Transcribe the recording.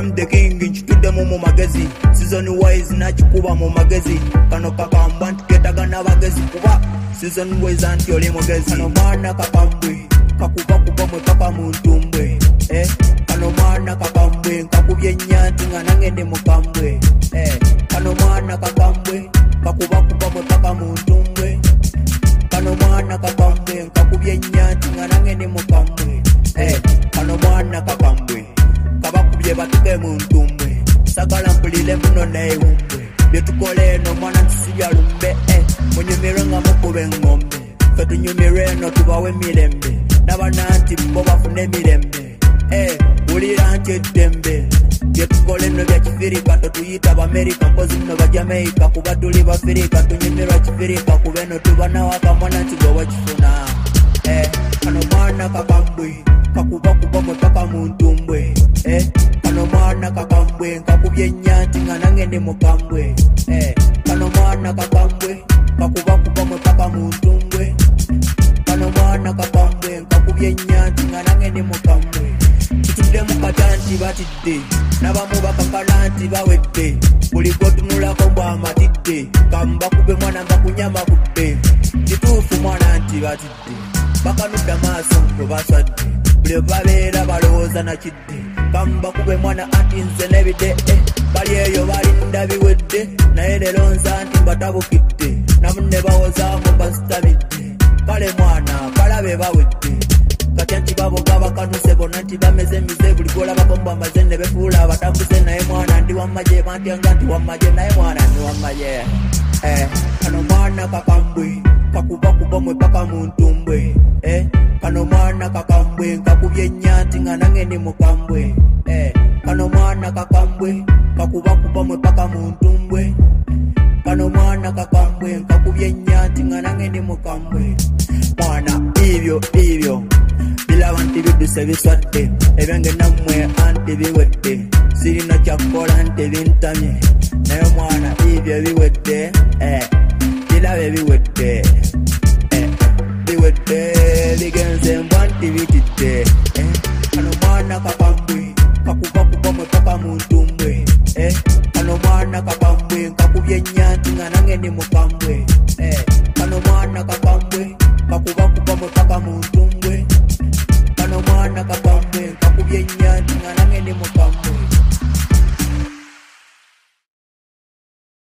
I'm the king nchitudde mu magezi season wise nakikuba mu magezi kano kakamba ntuketagana bagezi kuba season wise anti oli mugezi kano mwana kakambwe kakuba kuba mwe paka mu ntumbwe kano mwana kakambwe kakubye nyanti nga nange ndi mukambwe kano mwana kakambwe kakuba kuba mwe paka mu ntumbwe kano mwana kakambwe kakubye nyanti nga nange ndi mukambwe kano mwana kakambwe kabakubye batuke mu ntumbwe sagala mpulire muno neewumbwe byetukole eno mwana tusibya lumbe munyumirwe nga mukube engombe fe tunyumirwe eno tubawe emirembe n'abananti bo bafune emirembe wulira nti eddembe byetukole eno bya kifirika totuyita bamerika mpozi muno bajamaika kuba tuli bafirika tunyumirwa kifirika kuba eno tubanawaka mwana nti gwe wakifuna kano mwana kakambwe kakuba kuba mwe paka mu ntumbwe kano mwana kakambwe nkakubye nyanti nga nange ndi mukambwe kano mwana kakambwe kakuba kuba mwe paka mu ntumbwe kano mwana kakambwe nkakubye nyanti nga nange ndi mukambwe tutudde mu katanti batidde n'abamu bakakala nti bawedde buli gwotunulako mbwamatidde kambakube mwana mbakunyama kudde kituufu mwana nti batidde bakanudde maaso ngo baswadde buli babeera balowooza nakidde kambakube mwana anti nze nebide bali eyo balinda biwedde naye leero nza nti mbatabukidde namunne bawozaamu mbasitamidde kale mwana balabe bawedde kati anti baboga bakanuse bonna nti bameze emize buli gwolabako mbamaze ne befuula abatambuze naye mwana ndi wammaje bantyanga nti wammaje naye mwana ndi wammaje kano mwana kakambwe kakuba kuba mwe paka mu ntumbwe kano mwana kakambwe nkakubye nyanti nga nange ndi mukambwe kano mwana kakambwe kakuba kuba mwe paka mu ntumbwe kano mwana kakambwe nkakubye nyanti nga nange ndi mukambwe mwana ibyo bilaba nti biduse biswadde ebyange nammwe anti biwedde sirina kyakukola nti bintamye naye mwana ibyo biwedde bilabe biwedde bigenze mbwa nti bitidde kano mwana kakambwe kakuba kuba mwe paka mu ntumbwe kano mwana kakambwe nkakubye nyanti nga nange ndi mukambwe kano mwana kakambwe kakuba kuba mwe paka mu ntumbwe kano mwana kakambwe nkakubye nyanti nga nange ndi mukambwe